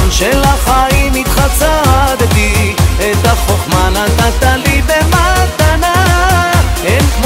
בחלון של החיים איתך צעדתי, את החוכמה נתת לי במתנה, אין כמו